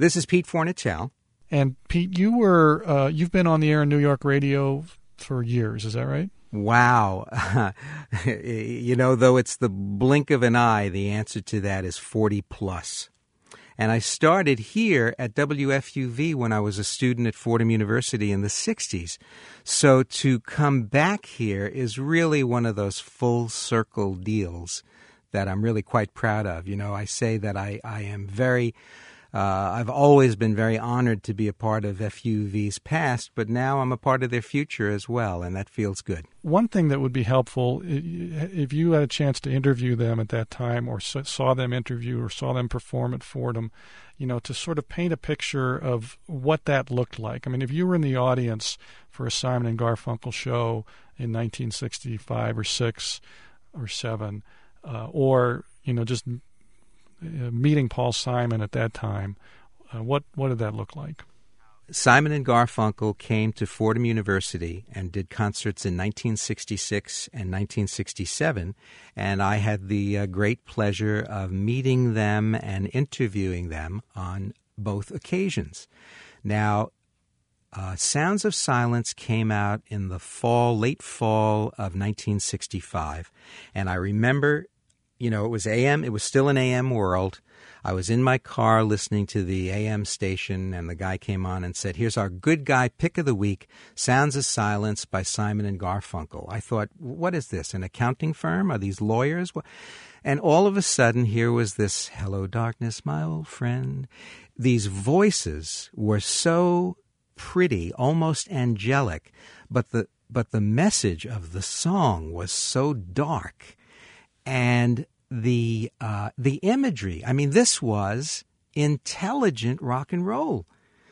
This is Pete Fornatale. And Pete, you've been on the air in New York radio for years, is that right? Wow. Though it's the blink of an eye, the answer to that is 40 plus. And I started here at WFUV when I was a student at Fordham University in the 60s. So to come back here is really one of those full circle deals that I'm really quite proud of. I say that I am very... I've always been very honored to be a part of FUV's past, but now I'm a part of their future as well, and that feels good. One thing that would be helpful, if you had a chance to interview them at that time or saw them interview or saw them perform at Fordham, to sort of paint a picture of what that looked like. I mean, if you were in the audience for a Simon and Garfunkel show in 1965 or 6 or 7, or, just meeting Paul Simon at that time, what did that look like? Simon and Garfunkel came to Fordham University and did concerts in 1966 and 1967, and I had the great pleasure of meeting them and interviewing them on both occasions. Now, Sounds of Silence came out in the late fall of 1965, and I remember it was AM. It was still an AM world. I was in my car listening to the AM station, and the guy came on and said, "Here's our good guy pick of the week, Sounds of Silence by Simon and Garfunkel." I thought, what is this, an accounting firm? Are these lawyers? And all of a sudden, here was this, "Hello, darkness, my old friend." These voices were so pretty, almost angelic, but the message of the song was so dark. And the imagery, I mean, this was intelligent rock and roll.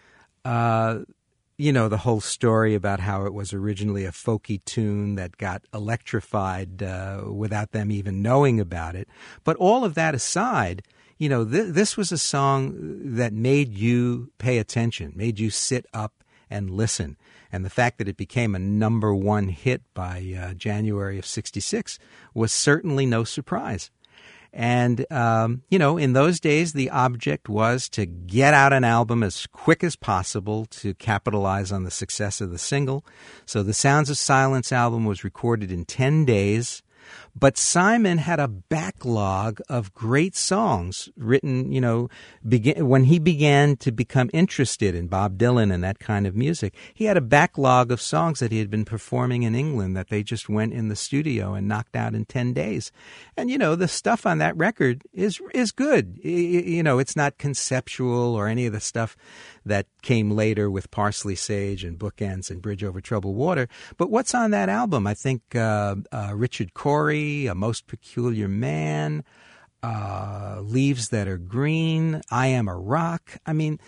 The whole story about how it was originally a folky tune that got electrified without them even knowing about it. But all of that aside, this was a song that made you pay attention, made you sit up and listen. And the fact that it became a number one hit by January of 66 was certainly no surprise. And, in those days, the object was to get out an album as quick as possible to capitalize on the success of the single. So the Sounds of Silence album was recorded in 10 days. But Simon had a backlog of great songs written, when he began to become interested in Bob Dylan and that kind of music. He had a backlog of songs that he had been performing in England that they just went in the studio and knocked out in 10 days. And, the stuff on that record is good. It's not conceptual or any of the stuff that came later with Parsley, Sage and Bookends and Bridge Over Troubled Water. But what's on that album? I think Richard Cory, A Most Peculiar Man, Leaves That Are Green, I Am a Rock. I mean,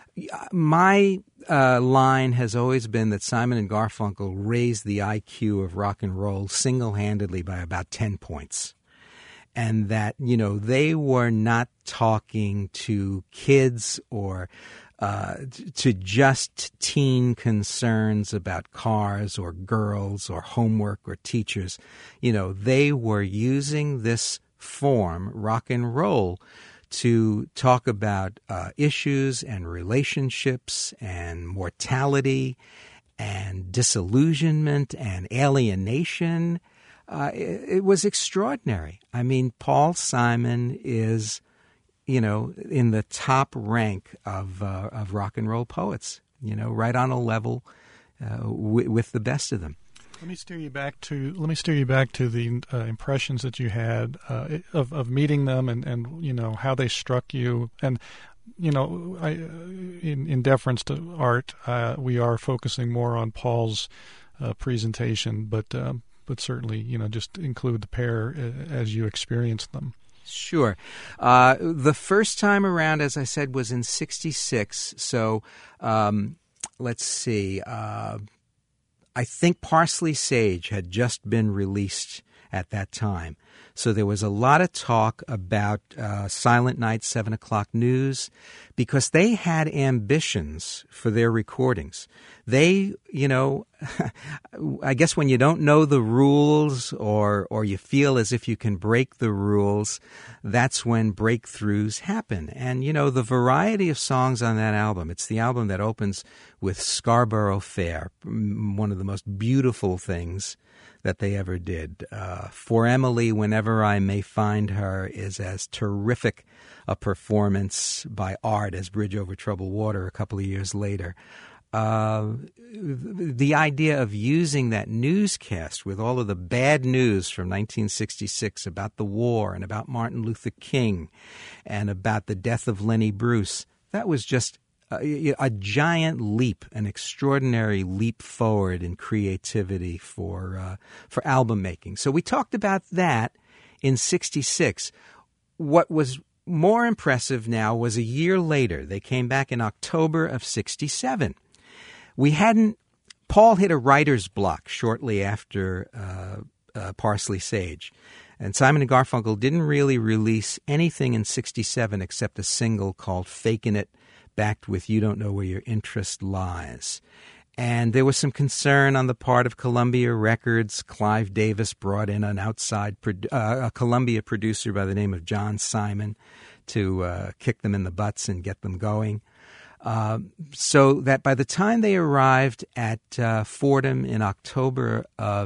my line has always been that Simon and Garfunkel raised the IQ of rock and roll single-handedly by about 10 points. And that, they were not talking to kids or to just teen concerns about cars or girls or homework or teachers. They were using this form, rock and roll, to talk about issues and relationships and mortality and disillusionment and alienation. It was extraordinary. I mean, Paul Simon is, in the top rank of rock and roll poets, right on a level with the best of them. Let me steer you back to the impressions that you had of meeting them and how they struck you. And in deference to Art, we are focusing more on Paul's presentation, but certainly just include the pair as you experienced them. Sure. The first time around, as I said, was in 66. So let's see. I think Parsley Sage had just been released at that time. So there was a lot of talk about Silent Night, 7 o'clock news, because they had ambitions for their recordings. They, I guess when you don't know the rules or you feel as if you can break the rules, that's when breakthroughs happen. And, the variety of songs on that album, it's the album that opens with Scarborough Fair, one of the most beautiful things that they ever did. For Emily, Whenever I May Find Her is as terrific a performance by Art as Bridge Over Troubled Water a couple of years later. The idea of using that newscast with all of the bad news from 1966 about the war and about Martin Luther King and about the death of Lenny Bruce, that was just a giant leap, an extraordinary leap forward in creativity for album making. So we talked about that in 66. What was more impressive now was a year later. They came back in October of 67. Paul hit a writer's block shortly after Parsley Sage. And Simon & Garfunkel didn't really release anything in 67 except a single called Fakin' It, backed with You Don't Know Where Your Interest Lies. And there was some concern on the part of Columbia Records. Clive Davis brought in an outside a Columbia producer by the name of John Simon to kick them in the butts and get them going. So that by the time they arrived at Fordham in October of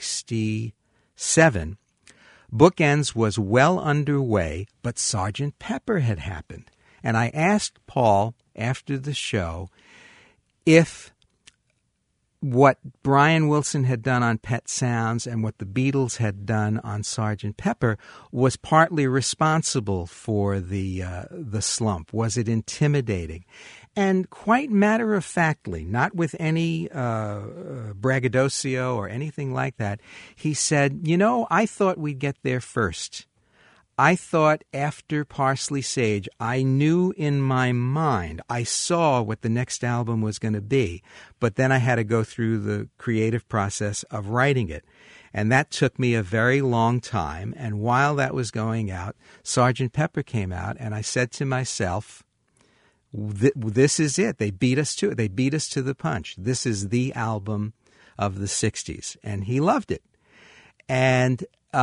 67, Bookends was well underway, but Sgt. Pepper had happened. And I asked Paul after the show if what Brian Wilson had done on Pet Sounds and what the Beatles had done on Sgt. Pepper was partly responsible for the slump. Was it intimidating? And quite matter-of-factly, not with any braggadocio or anything like that, he said, I thought we'd get there first. I thought after Parsley Sage, I knew in my mind, I saw what the next album was going to be, but then I had to go through the creative process of writing it. And that took me a very long time. And while that was going out, Sgt. Pepper came out, and I said to myself, this is it. They beat us to it. They beat us to the punch. This is the album of the 60s. And he loved it. And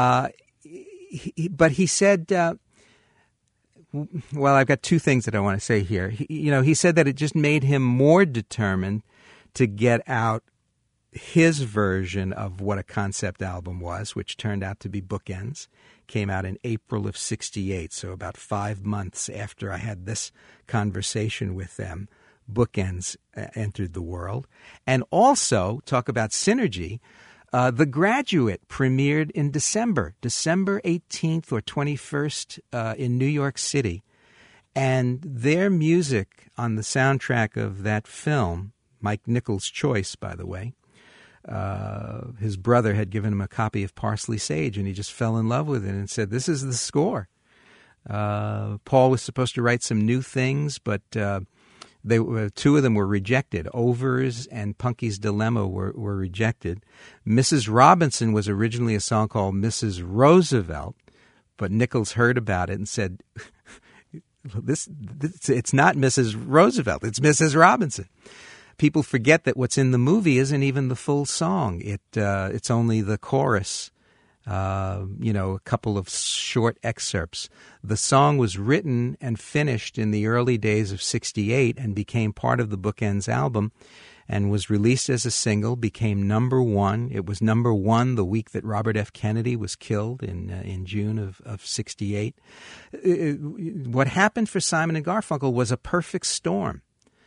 but he said, well, I've got two things that I want to say here. He said that it just made him more determined to get out his version of what a concept album was, which turned out to be Bookends. Came out in April of 68, so about 5 months after I had this conversation with them, Bookends entered the world. And also, talk about synergy, The Graduate premiered in December 18th or 21st in New York City. And their music on the soundtrack of that film, Mike Nichols' choice, by the way, his brother had given him a copy of Parsley Sage, and he just fell in love with it and said, this is the score. Paul was supposed to write some new things, but two of them were rejected. Overs and Punky's Dilemma were rejected. Mrs. Robinson was originally a song called Mrs. Roosevelt, but Nichols heard about it and said, this it's not Mrs. Roosevelt, it's Mrs. Robinson. People forget that what's in the movie isn't even the full song. It's only the chorus, a couple of short excerpts. The song was written and finished in the early days of 68 and became part of the Bookends album and was released as a single, became number one. It was number one the week that Robert F. Kennedy was killed in June of 68. What happened for Simon & Garfunkel was a perfect storm.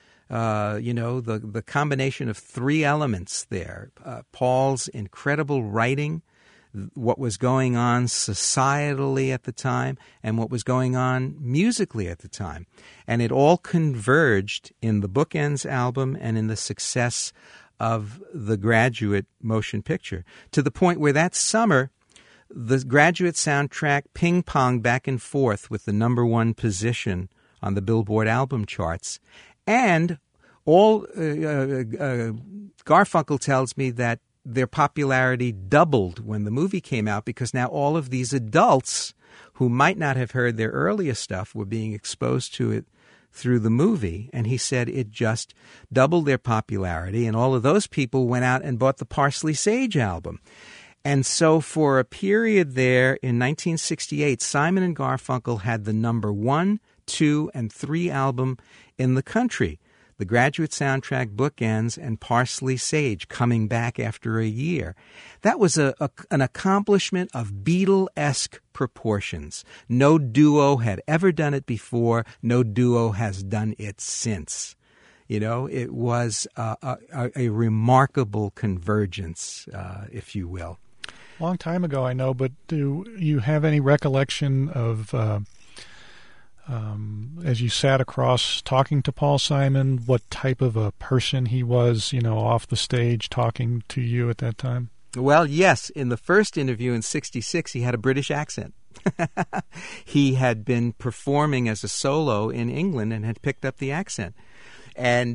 The combination of three elements there, Paul's incredible writing, what was going on societally at the time, and what was going on musically at the time. And it all converged in the Bookends album and in the success of The Graduate motion picture, to the point where that summer, The Graduate soundtrack ping-ponged back and forth with the number one position on the Billboard album charts. And Garfunkel tells me that their popularity doubled when the movie came out, because now all of these adults who might not have heard their earlier stuff were being exposed to it through the movie. And he said it just doubled their popularity, and all of those people went out and bought the Parsley Sage album. And so for a period there in 1968, Simon and Garfunkel had the number 1, 2, and 3 album in the country. The Graduate Soundtrack, Bookends, and Parsley Sage coming back after a year. That was an accomplishment of Beatle-esque proportions. No duo had ever done it before. No duo has done it since. You know, it was a remarkable convergence, if you will. Long time ago, I know, but do you have any recollection of... as you sat across talking to Paul Simon, what type of a person he was, you know, off the stage talking to you at that time? Well, yes. In the first interview in 1966, he had a British accent. He had been performing as a solo in England and had picked up the accent. And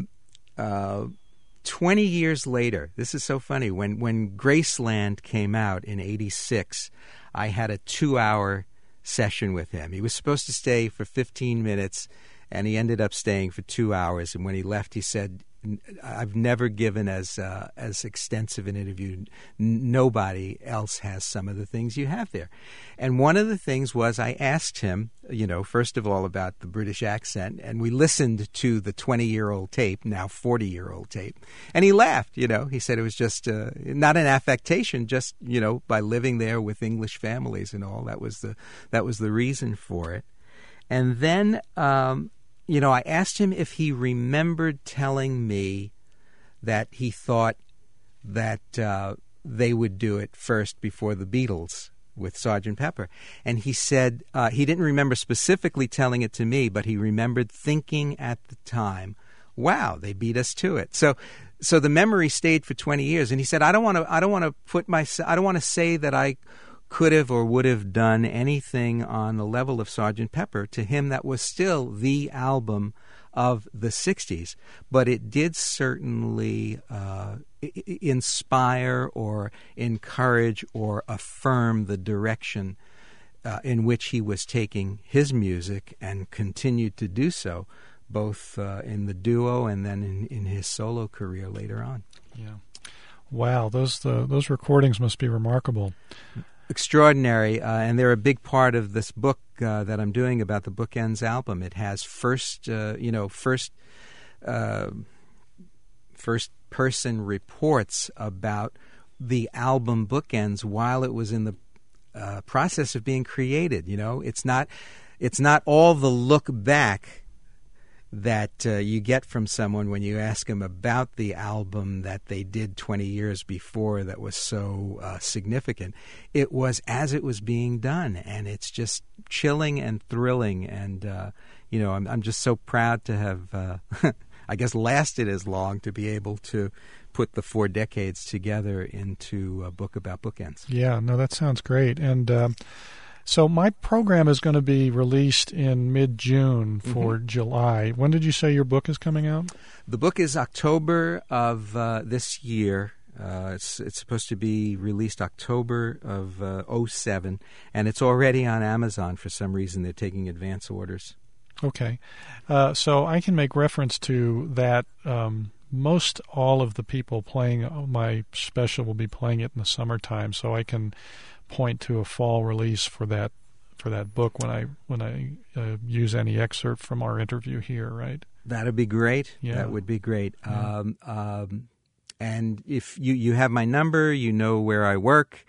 20 years later, this is so funny, when Graceland came out in 1986, I had a 2-hour session with him. He was supposed to stay for 15 minutes, and he ended up staying for 2 hours. And when he left, he said, I've never given as extensive an interview. Nobody else has some of the things you have there. And one of the things was, I asked him, you know, first of all about the British accent, and we listened to the 20-year-old tape, now 40-year-old tape, and he laughed. You know, he said it was just not an affectation, just, you know, by living there with English families and all. That was the reason for it. And then you know, I asked him if he remembered telling me that he thought that they would do it first before the Beatles with Sgt. Pepper. And he said he didn't remember specifically telling it to me, but he remembered thinking at the time, wow, they beat us to it. So the memory stayed for 20 years. And he said, I don't want to say that I could have or would have done anything on the level of Sgt. Pepper. To him, that was still the album of the 60s. But it did certainly inspire or encourage or affirm the direction in which he was taking his music, and continued to do so, both in the duo and then in his solo career later on. Yeah. Wow, those recordings must be remarkable. Extraordinary, and they're a big part of this book that I'm doing about the Bookends album. It has first person reports about the album Bookends while it was in the process of being created. You know, it's not all the look back that you get from someone when you ask them about the album that they did 20 years before that was so significant. It was as it was being done, and it's just chilling and thrilling. And, you know, I'm just so proud to have, I guess, lasted as long to be able to put the 4 decades together into a book about bookends. Yeah, no, that sounds great. And so my program is going to be released in mid-June for July. When did you say your book is coming out? The book is October of this year. It's supposed to be released October of 2007, and it's already on Amazon. For some reason, they're taking advance orders. Okay. So I can make reference to that. Most all of the people playing my special will be playing it in the summertime, so I can point to a fall release for that book when I use any excerpt from our interview here, right? That'd be great. Yeah. That would be great. Yeah. And if you have my number, you know where I work.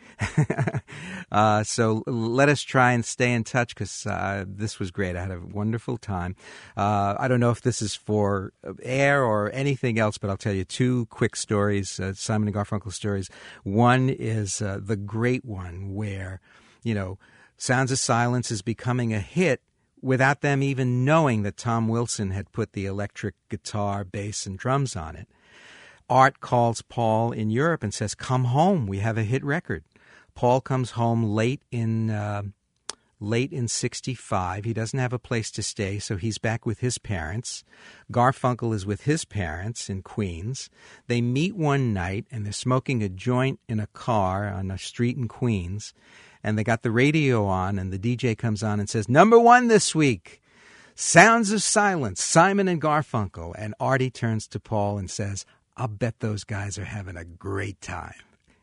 So let us try and stay in touch, because this was great. I had a wonderful time. I don't know if this is for air or anything else, but I'll tell you 2 quick stories, Simon and Garfunkel stories. One is the great one where, you know, Sounds of Silence is becoming a hit without them even knowing that Tom Wilson had put the electric guitar, bass, and drums on it. Art calls Paul in Europe and says, come home, we have a hit record. Paul comes home late in late in 65. He doesn't have a place to stay, so he's back with his parents. Garfunkel is with his parents in Queens. They meet one night, and they're smoking a joint in a car on a street in Queens. And they got the radio on, and the DJ comes on and says, "Number one this week, Sounds of Silence, Simon and Garfunkel." And Artie turns to Paul and says, "I'll bet those guys are having a great time."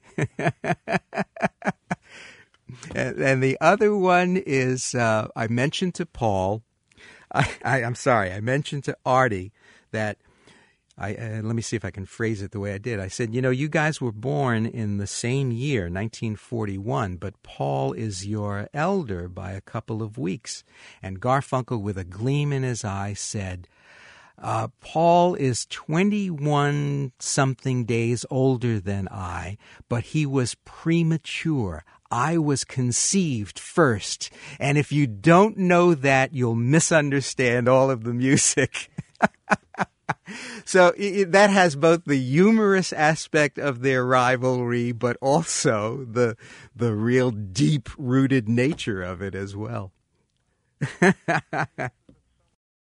And the other one is, I mentioned to Paul, I'm sorry, I mentioned to Artie that, let me see if I can phrase it the way I did. I said, you guys were born in the same year, 1941, but Paul is your elder by a couple of weeks. And Garfunkel, with a gleam in his eye, said, Paul is 21-something days older than I, but he was premature. I was conceived first. And if you don't know that, you'll misunderstand all of the music. So that has both the humorous aspect of their rivalry, but also the real deep-rooted nature of it as well.